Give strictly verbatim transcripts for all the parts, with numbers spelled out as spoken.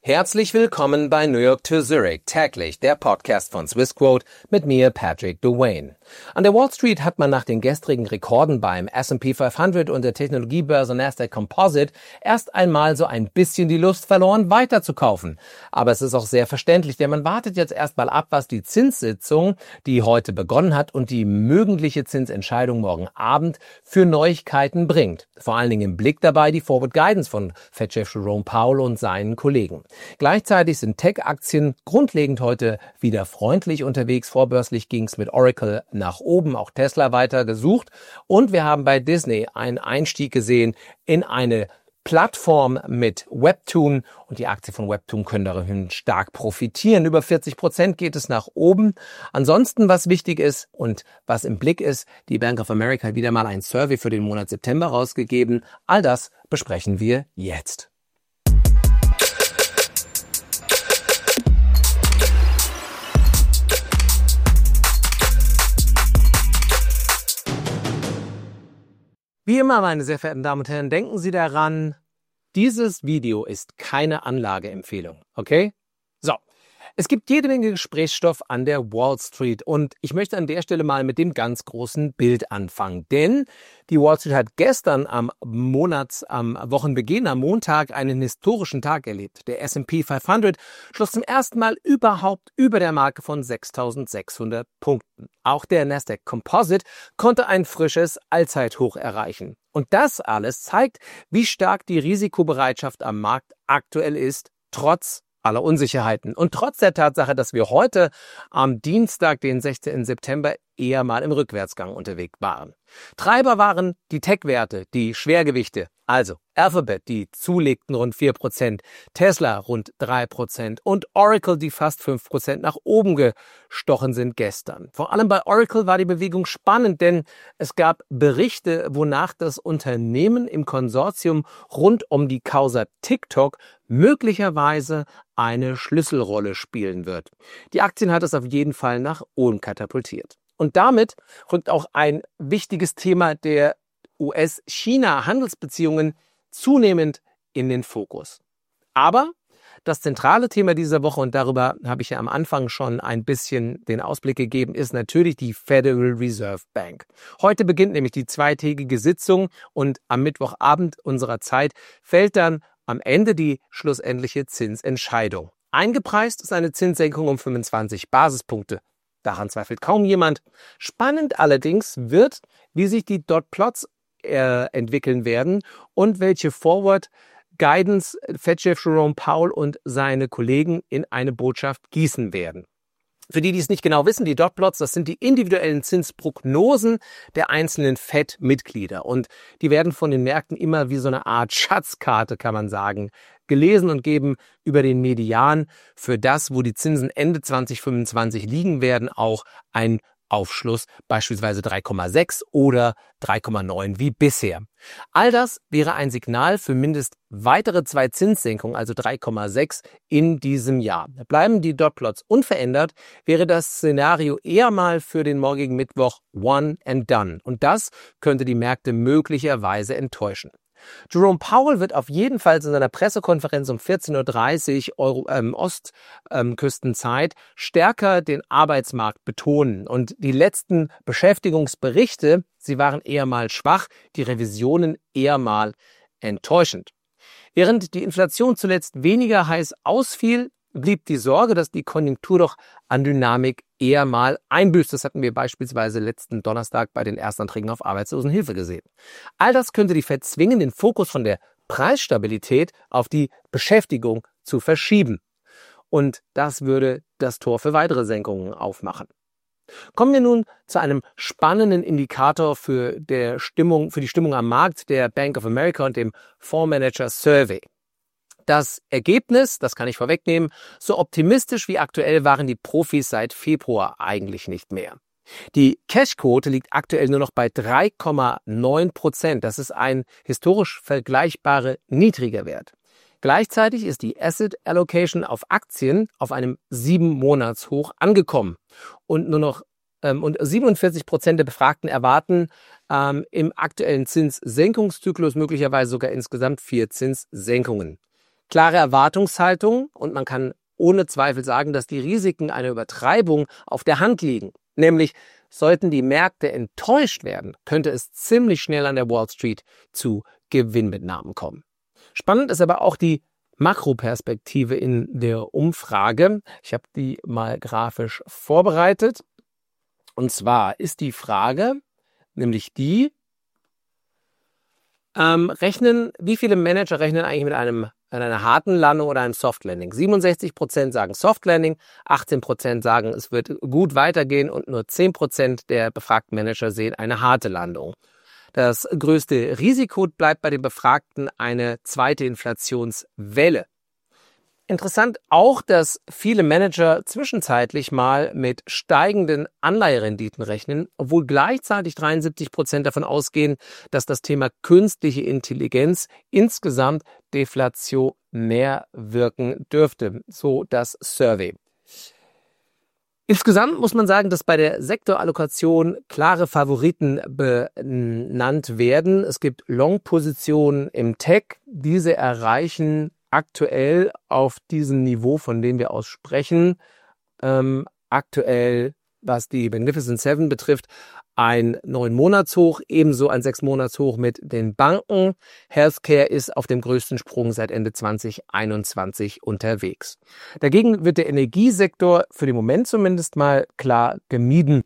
Herzlich willkommen bei New York to Zurich, täglich der Podcast von Swissquote mit mir, Patrick Dwayne. An der Wall Street hat man nach den gestrigen Rekorden beim S and P fünfhundert und der Technologiebörse Nasdaq Composite erst einmal so ein bisschen die Lust verloren, weiterzukaufen. Aber es ist auch sehr verständlich, denn man wartet jetzt erstmal ab, was die Zinssitzung, die heute begonnen hat, und die mögliche Zinsentscheidung morgen Abend für Neuigkeiten bringt. Vor allen Dingen im Blick dabei die Forward Guidance von Fed-Chef Jerome Powell und seinen Kollegen. Gleichzeitig sind Tech-Aktien grundlegend heute wieder freundlich unterwegs. Vorbörslich ging es mit Oracle nach oben, auch Tesla weiter gesucht. Und wir haben bei Disney einen Einstieg gesehen in eine Plattform mit Webtoon. Und die Aktien von Webtoon können darin stark profitieren. Über vierzig Prozent geht es nach oben. Ansonsten, was wichtig ist und was im Blick ist, die Bank of America hat wieder mal ein Survey für den Monat September rausgegeben. All das besprechen wir jetzt. Wie immer, meine sehr verehrten Damen und Herren, denken Sie daran, dieses Video ist keine Anlageempfehlung, okay? So, es gibt jede Menge Gesprächsstoff an der Wall Street und ich möchte an der Stelle mal mit dem ganz großen Bild anfangen, denn die Wall Street hat gestern am Monats, am Wochenbeginn, am Montag, einen historischen Tag erlebt. Der S and P fünfhundert schloss zum ersten Mal überhaupt über der Marke von sechstausendsechshundert Punkten. Auch der Nasdaq Composite konnte ein frisches Allzeithoch erreichen. Und das alles zeigt, wie stark die Risikobereitschaft am Markt aktuell ist, trotz aller Unsicherheiten. Und trotz der Tatsache, dass wir heute am Dienstag, den sechzehnten September, eher mal im Rückwärtsgang unterwegs waren. Treiber waren die Tech-Werte, die Schwergewichte, also Alphabet, die zulegten rund vier Prozent, Tesla rund drei Prozent und Oracle, die fast fünf Prozent nach oben gestochen sind gestern. Vor allem bei Oracle war die Bewegung spannend, denn es gab Berichte, wonach das Unternehmen im Konsortium rund um die Causa TikTok möglicherweise eine Schlüsselrolle spielen wird. Die Aktien hat es auf jeden Fall nach oben katapultiert. Und damit rückt auch ein wichtiges Thema der U S-China-Handelsbeziehungen zunehmend in den Fokus. Aber das zentrale Thema dieser Woche, und darüber habe ich ja am Anfang schon ein bisschen den Ausblick gegeben, ist natürlich die Federal Reserve Bank. Heute beginnt nämlich die zweitägige Sitzung und am Mittwochabend unserer Zeit fällt dann am Ende die schlussendliche Zinsentscheidung. Eingepreist ist eine Zinssenkung um fünfundzwanzig Basispunkte. Daran zweifelt kaum jemand. Spannend allerdings wird, wie sich die Dot-Plots äh, entwickeln werden und welche Forward Guidance Fed-Chef Jerome Powell und seine Kollegen in eine Botschaft gießen werden. Für die, die es nicht genau wissen, die Dot-Plots, das sind die individuellen Zinsprognosen der einzelnen Fed-Mitglieder. Und die werden von den Märkten immer wie so eine Art Schatzkarte, kann man sagen, gelesen und geben über den Median für das, wo die Zinsen Ende zwanzig fünfundzwanzig liegen werden, auch ein Aufschluss, beispielsweise drei Komma sechs oder drei Komma neun wie bisher. All das wäre ein Signal für mindestens weitere zwei Zinssenkungen, also drei Komma sechs in diesem Jahr. Bleiben die Dotplots unverändert, wäre das Szenario eher mal für den morgigen Mittwoch one and done. Und das könnte die Märkte möglicherweise enttäuschen. Jerome Powell wird auf jeden Fall in seiner Pressekonferenz um vierzehn Uhr dreißig Euro, ähm, Ostküstenzeit stärker den Arbeitsmarkt betonen. Und die letzten Beschäftigungsberichte, sie waren eher mal schwach, die Revisionen eher mal enttäuschend. Während die Inflation zuletzt weniger heiß ausfiel, blieb die Sorge, dass die Konjunktur doch an Dynamik eher mal einbüßt. Das hatten wir beispielsweise letzten Donnerstag bei den Erstanträgen auf Arbeitslosenhilfe gesehen. All das könnte die Fed zwingen, den Fokus von der Preisstabilität auf die Beschäftigung zu verschieben. Und das würde das Tor für weitere Senkungen aufmachen. Kommen wir nun zu einem spannenden Indikator für, der Stimmung, für die Stimmung am Markt der Bank of America und dem Fondsmanager Survey. Das Ergebnis, das kann ich vorwegnehmen, so optimistisch wie aktuell waren die Profis seit Februar eigentlich nicht mehr. Die Cashquote liegt aktuell nur noch bei drei Komma neun Prozent. Das ist ein historisch vergleichbarer niedriger Wert. Gleichzeitig ist die Asset Allocation auf Aktien auf einem sieben Monats Hoch angekommen und nur noch ähm, und siebenundvierzig Prozent der Befragten erwarten ähm, im aktuellen Zinssenkungszyklus möglicherweise sogar insgesamt vier Zinssenkungen. Klare Erwartungshaltung und man kann ohne Zweifel sagen, dass die Risiken einer Übertreibung auf der Hand liegen. Nämlich, sollten die Märkte enttäuscht werden, könnte es ziemlich schnell an der Wall Street zu Gewinnmitnahmen kommen. Spannend ist aber auch die Makroperspektive in der Umfrage. Ich habe die mal grafisch vorbereitet. Und zwar ist die Frage, nämlich die, ähm, rechnen, wie viele Manager rechnen eigentlich mit einem an einer harten Landung oder einem Soft Landing? siebenundsechzig Prozent sagen Soft Landing, achtzehn Prozent sagen, es wird gut weitergehen und nur zehn Prozent der befragten Manager sehen eine harte Landung. Das größte Risiko bleibt bei den Befragten eine zweite Inflationswelle. Interessant auch, dass viele Manager zwischenzeitlich mal mit steigenden Anleiherenditen rechnen, obwohl gleichzeitig dreiundsiebzig Prozent davon ausgehen, dass das Thema künstliche Intelligenz insgesamt deflationär wirken dürfte, so das Survey. Insgesamt muss man sagen, dass bei der Sektorallokation klare Favoriten benannt werden. Es gibt Long-Positionen im Tech, diese erreichen aktuell auf diesem Niveau, von dem wir aus sprechen, ähm, aktuell, was die Magnificent Seven betrifft, ein neun Monatshoch, ebenso ein sechs Monatshoch mit den Banken. Healthcare ist auf dem größten Sprung seit Ende zwanzig einundzwanzig unterwegs. Dagegen wird der Energiesektor für den Moment zumindest mal klar gemieden.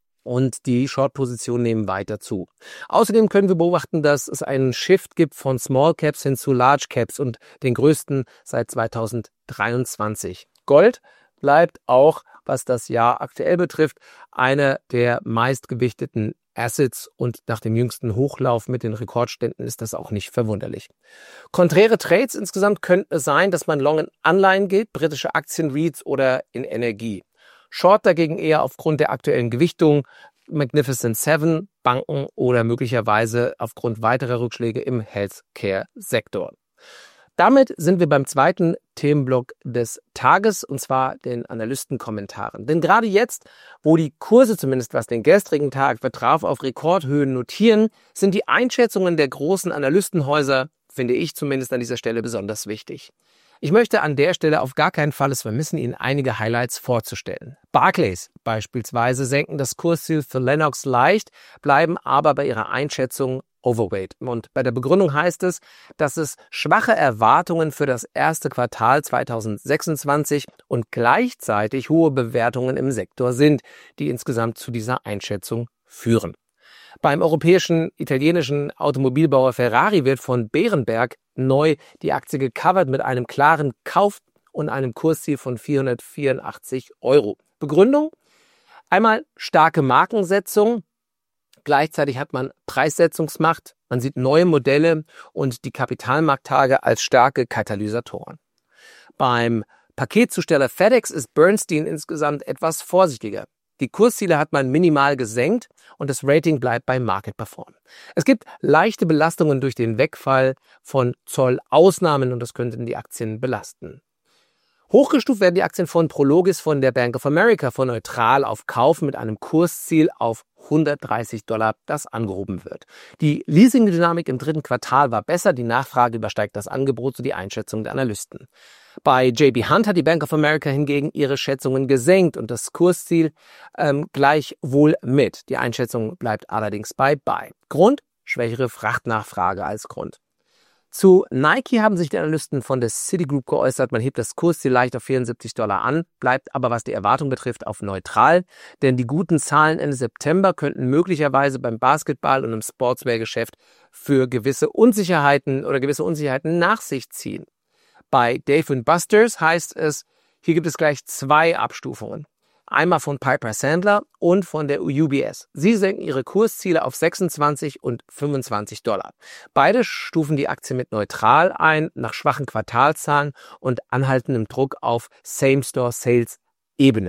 Und die Short-Positionen nehmen weiter zu. Außerdem können wir beobachten, dass es einen Shift gibt von Small Caps hin zu Large Caps und den größten seit zweitausenddreiundzwanzig. Gold bleibt auch, was das Jahr aktuell betrifft, eine der meistgewichteten Assets und nach dem jüngsten Hochlauf mit den Rekordständen ist das auch nicht verwunderlich. Konträre Trades insgesamt könnten es sein, dass man long in Anleihen geht, britische Aktien, REITs oder in Energie. Short dagegen eher aufgrund der aktuellen Gewichtung, Magnificent Seven, Banken oder möglicherweise aufgrund weiterer Rückschläge im Healthcare-Sektor. Damit sind wir beim zweiten Themenblock des Tages, und zwar den Analystenkommentaren. Denn gerade jetzt, wo die Kurse zumindest was den gestrigen Tag betraf, auf Rekordhöhen notieren, sind die Einschätzungen der großen Analystenhäuser, finde ich zumindest an dieser Stelle, besonders wichtig. Ich möchte an der Stelle auf gar keinen Fall es vermissen, Ihnen einige Highlights vorzustellen. Barclays beispielsweise senken das Kursziel für Lennox leicht, bleiben aber bei ihrer Einschätzung overweight. Und bei der Begründung heißt es, dass es schwache Erwartungen für das erste Quartal zweitausendsechsundzwanzig und gleichzeitig hohe Bewertungen im Sektor sind, die insgesamt zu dieser Einschätzung führen. Beim europäischen, italienischen Automobilbauer Ferrari wird von Berenberg neu die Aktie gecovert mit einem klaren Kauf und einem Kursziel von vierhundertvierundachtzig Euro. Begründung? Einmal starke Markensetzung, gleichzeitig hat man Preissetzungsmacht, man sieht neue Modelle und die Kapitalmarkttage als starke Katalysatoren. Beim Paketzusteller FedEx ist Bernstein insgesamt etwas vorsichtiger. Die Kursziele hat man minimal gesenkt und das Rating bleibt bei Market Perform. Es gibt leichte Belastungen durch den Wegfall von Zollausnahmen und das könnte die Aktien belasten. Hochgestuft werden die Aktien von Prologis von der Bank of America von neutral auf Kauf mit einem Kursziel auf hundertdreißig Dollar, das angehoben wird. Die Leasing-Dynamik im dritten Quartal war besser, die Nachfrage übersteigt das Angebot, so die Einschätzung der Analysten. Bei J B Hunt hat die Bank of America hingegen ihre Schätzungen gesenkt und das Kursziel ähm, gleichwohl mit. Die Einschätzung bleibt allerdings bei Buy. Grund? Schwächere Frachtnachfrage als Grund. Zu Nike haben sich die Analysten von der Citigroup geäußert. Man hebt das Kursziel leicht auf vierundsiebzig Dollar an, bleibt aber, was die Erwartung betrifft, auf neutral. Denn die guten Zahlen Ende September könnten möglicherweise beim Basketball- und im Sportswear-Geschäft für gewisse Unsicherheiten oder gewisse Unsicherheiten nach sich ziehen. Bei Dave and Buster's heißt es, hier gibt es gleich zwei Abstufungen. Einmal von Piper Sandler und von der U B S. Sie senken ihre Kursziele auf sechsundzwanzig und fünfundzwanzig Dollar. Beide stufen die Aktie mit neutral ein, nach schwachen Quartalszahlen und anhaltendem Druck auf Same-Store-Sales-Ebene.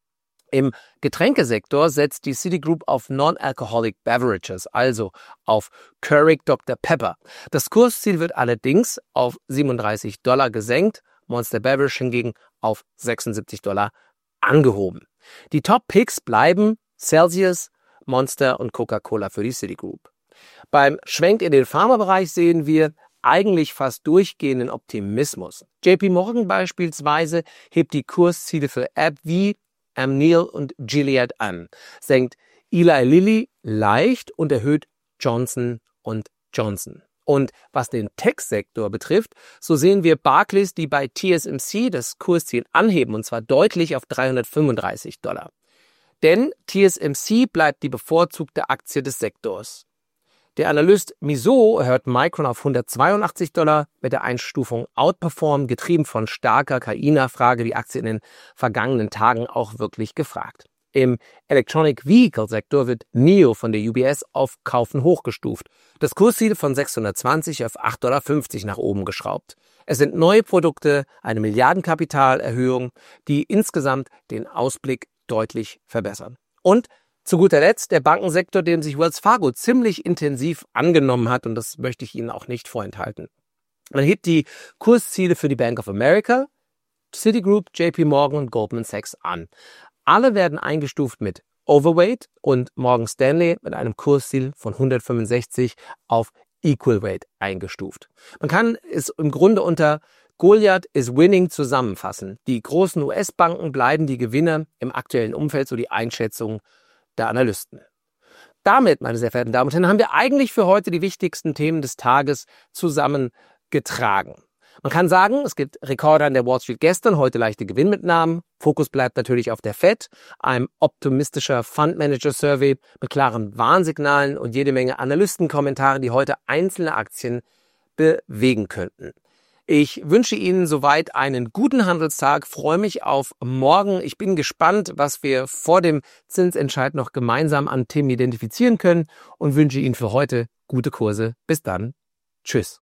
Im Getränkesektor setzt die Citigroup auf Non-Alcoholic Beverages, also auf Keurig Doktor Pepper. Das Kursziel wird allerdings auf siebenunddreißig Dollar gesenkt, Monster Beverage hingegen auf sechsundsiebzig Dollar angehoben. Die Top-Picks bleiben Celsius, Monster und Coca-Cola für die Citigroup. Beim Schwenk in den Pharmabereich sehen wir, eigentlich fast durchgehenden Optimismus. J P Morgan beispielsweise hebt die Kursziele für AbbVie, Amneal und Gilead an, senkt Eli Lilly leicht und erhöht Johnson und Johnson. Und was den Tech-Sektor betrifft, so sehen wir Barclays, die bei T S M C das Kursziel anheben, und zwar deutlich auf dreihundertfünfunddreißig Dollar. Denn T S M C bleibt die bevorzugte Aktie des Sektors. Der Analyst Mizuho erhöht Micron auf hundertzweiundachtzig Dollar mit der Einstufung Outperform, getrieben von starker K I-Nachfrage, die Aktie in den vergangenen Tagen auch wirklich gefragt. Im Electronic Vehicle Sektor wird N I O von der U B S auf Kaufen hochgestuft. Das Kursziel von sechshundertzwanzig auf acht Komma fünfzig Dollar nach oben geschraubt. Es sind neue Produkte, eine Milliardenkapitalerhöhung, die insgesamt den Ausblick deutlich verbessern. Und zu guter Letzt der Bankensektor, dem sich Wells Fargo ziemlich intensiv angenommen hat, und das möchte ich Ihnen auch nicht vorenthalten. Man hebt die Kursziele für die Bank of America, Citigroup, J P Morgan und Goldman Sachs an. Alle werden eingestuft mit Overweight und Morgan Stanley mit einem Kursziel von hundertfünfundsechzig auf Equal Weight eingestuft. Man kann es im Grunde unter Goliath is winning zusammenfassen. Die großen U S-Banken bleiben die Gewinner im aktuellen Umfeld, so die Einschätzung der Analysten. Damit, meine sehr verehrten Damen und Herren, haben wir eigentlich für heute die wichtigsten Themen des Tages zusammengetragen. Man kann sagen, es gibt Rekorde an der Wall Street gestern, heute leichte Gewinnmitnahmen. Fokus bleibt natürlich auf der Fed, einem optimistischer Fund Manager Survey mit klaren Warnsignalen und jede Menge Analystenkommentare, die heute einzelne Aktien bewegen könnten. Ich wünsche Ihnen soweit einen guten Handelstag, freue mich auf morgen. Ich bin gespannt, was wir vor dem Zinsentscheid noch gemeinsam an Themen identifizieren können und wünsche Ihnen für heute gute Kurse. Bis dann. Tschüss.